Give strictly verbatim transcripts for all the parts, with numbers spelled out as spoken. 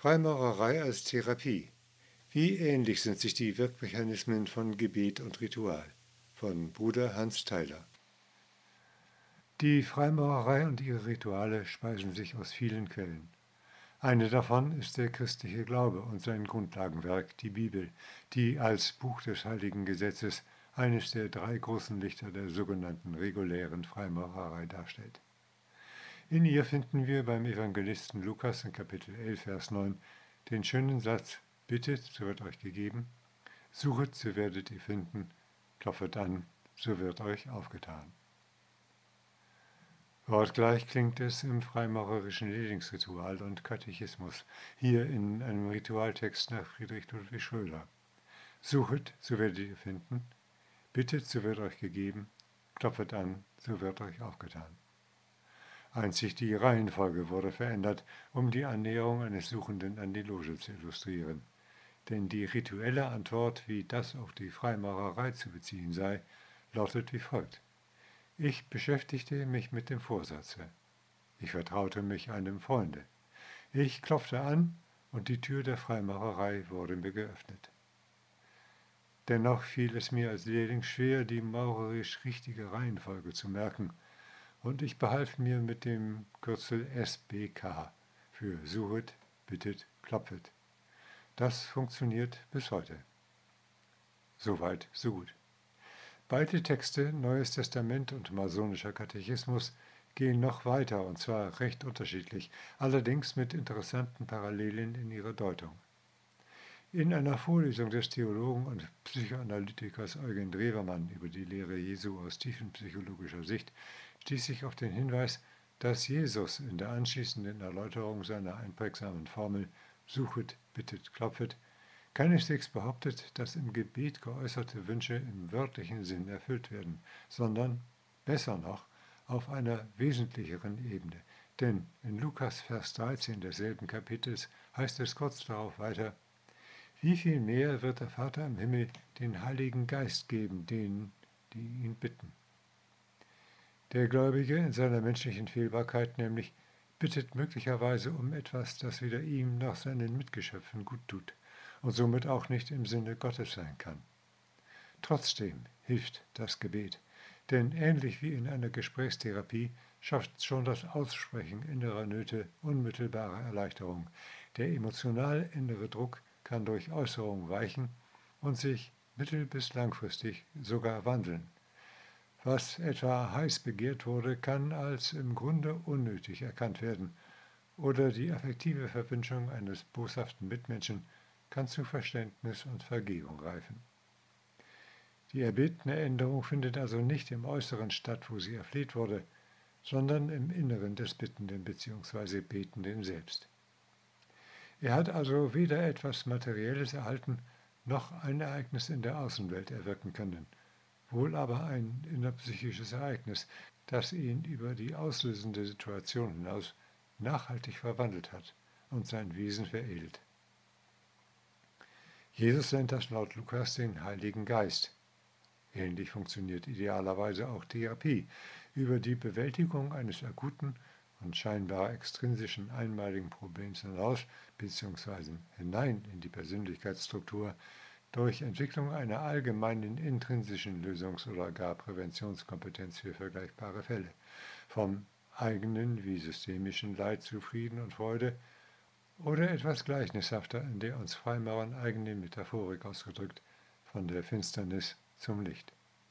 Freimaurerei als Therapie. Wie ähnlich sind sich die Wirkmechanismen von Gebet und Ritual? Von Bruder Hans Theiler. Die Freimaurerei und ihre Rituale speisen sich aus vielen Quellen. Eine davon ist der christliche Glaube und sein Grundlagenwerk, die Bibel, die als Buch des Heiligen Gesetzes eines der drei großen Lichter der sogenannten regulären Freimaurerei darstellt. In ihr finden wir beim Evangelisten Lukas in Kapitel elf, Vers neun den schönen Satz: Bittet, so wird euch gegeben, suchet, so werdet ihr finden, klopfet an, so wird euch aufgetan. Wortgleich klingt es im freimaurerischen Lehrlingsritual und Katechismus, hier in einem Ritualtext nach Friedrich Ludwig Schröder. Suchet, so werdet ihr finden, bittet, so wird euch gegeben, klopfet an, so wird euch aufgetan. Einzig die Reihenfolge wurde verändert, um die Annäherung eines Suchenden an die Loge zu illustrieren. Denn die rituelle Antwort, wie das auf die Freimaurerei zu beziehen sei, lautet wie folgt: Ich beschäftigte mich mit dem Vorsatze. Ich vertraute mich einem Freunde. Ich klopfte an und die Tür der Freimaurerei wurde mir geöffnet. Dennoch fiel es mir als Lehrling schwer, die maurerisch richtige Reihenfolge zu merken, und ich behalf mir mit dem Kürzel S B K für Suchet, Bittet, Klopfet. Das funktioniert bis heute. Soweit, so gut. Beide Texte, Neues Testament und Masonischer Katechismus, gehen noch weiter, und zwar recht unterschiedlich, allerdings mit interessanten Parallelen in ihrer Deutung. In einer Vorlesung des Theologen und Psychoanalytikers Eugen Drewermann über die Lehre Jesu aus tiefenpsychologischer Sicht stieß ich auf den Hinweis, dass Jesus in der anschließenden Erläuterung seiner einprägsamen Formel Suchet, bittet, klopfet keineswegs behauptet, dass im Gebet geäußerte Wünsche im wörtlichen Sinn erfüllt werden, sondern, besser noch, auf einer wesentlicheren Ebene. Denn in Lukas Vers dreizehn desselben Kapitels heißt es kurz darauf weiter: Wie viel mehr wird der Vater im Himmel den Heiligen Geist geben denen, die ihn bitten? Der Gläubige in seiner menschlichen Fehlbarkeit nämlich bittet möglicherweise um etwas, das weder ihm noch seinen Mitgeschöpfen gut tut und somit auch nicht im Sinne Gottes sein kann. Trotzdem hilft das Gebet, denn ähnlich wie in einer Gesprächstherapie schafft schon das Aussprechen innerer Nöte unmittelbare Erleichterung. Der emotional innere Druck kann durch Äußerung weichen und sich mittel- bis langfristig sogar wandeln. Was etwa heiß begehrt wurde, kann als im Grunde unnötig erkannt werden, oder die affektive Verwünschung eines boshaften Mitmenschen kann zu Verständnis und Vergebung reifen. Die erbetene Änderung findet also nicht im Äußeren statt, wo sie erfleht wurde, sondern im Inneren des Bittenden bzw. Betenden selbst. Er hat also weder etwas Materielles erhalten, noch ein Ereignis in der Außenwelt erwirken können, wohl aber ein innerpsychisches Ereignis, das ihn über die auslösende Situation hinaus nachhaltig verwandelt hat und sein Wesen veredelt. Jesus nennt das laut Lukas den Heiligen Geist. Ähnlich funktioniert idealerweise auch Therapie. Über die Bewältigung eines akuten und scheinbar extrinsischen einmaligen Problems hinaus bzw. hinein in die Persönlichkeitsstruktur durch Entwicklung einer allgemeinen intrinsischen Lösungs- oder gar Präventionskompetenz für vergleichbare Fälle, vom eigenen wie systemischen Leid zu Frieden und Freude, oder etwas gleichnishafter in der uns Freimaurern eigenen Metaphorik ausgedrückt, von der Finsternis zum Licht.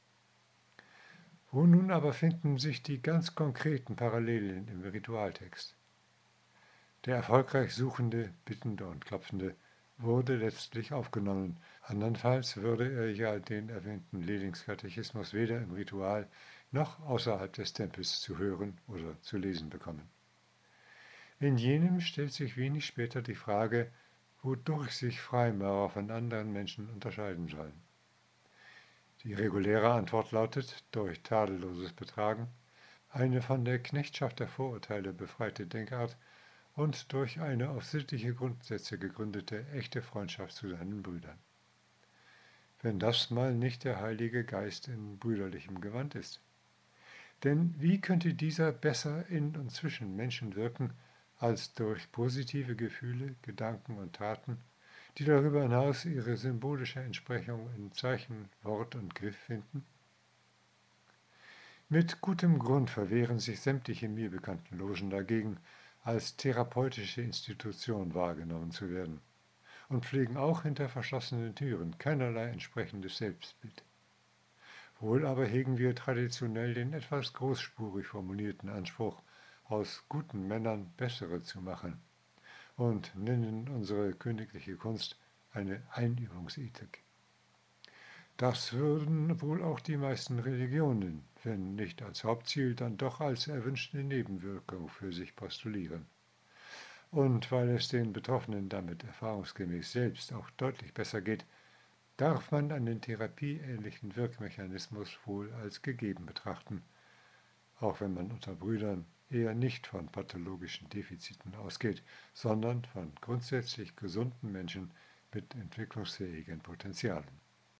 Wo nun aber finden sich die ganz konkreten Parallelen im Ritualtext? Der erfolgreich Suchende, Bittende und Klopfende wurde letztlich aufgenommen, andernfalls würde er ja den erwähnten Lehrlingskatechismus weder im Ritual noch außerhalb des Tempels zu hören oder zu lesen bekommen. In jenem stellt sich wenig später die Frage, wodurch sich Freimaurer von anderen Menschen unterscheiden sollen. Die reguläre Antwort lautet: durch tadelloses Betragen, eine von der Knechtschaft der Vorurteile befreite Denkart und durch eine auf sittliche Grundsätze gegründete echte Freundschaft zu seinen Brüdern. Wenn das mal nicht der Heilige Geist in brüderlichem Gewand ist. Denn wie könnte dieser besser in und zwischen Menschen wirken, als durch positive Gefühle, Gedanken und Taten, die darüber hinaus ihre symbolische Entsprechung in Zeichen, Wort und Griff finden? Mit gutem Grund verwehren sich sämtliche mir bekannten Logen dagegen, als therapeutische Institution wahrgenommen zu werden und pflegen auch hinter verschlossenen Türen keinerlei entsprechendes Selbstbild. Wohl aber hegen wir traditionell den etwas großspurig formulierten Anspruch, aus guten Männern bessere zu machen und nennen unsere königliche Kunst eine Einübungsethik. Das würden wohl auch die meisten Religionen, wenn nicht als Hauptziel, dann doch als erwünschte Nebenwirkung für sich postulieren. Und weil es den Betroffenen damit erfahrungsgemäß selbst auch deutlich besser geht, darf man einen therapieähnlichen Wirkmechanismus wohl als gegeben betrachten, auch wenn man unter Brüdern eher nicht von pathologischen Defiziten ausgeht, sondern von grundsätzlich gesunden Menschen mit entwicklungsfähigen Potenzialen.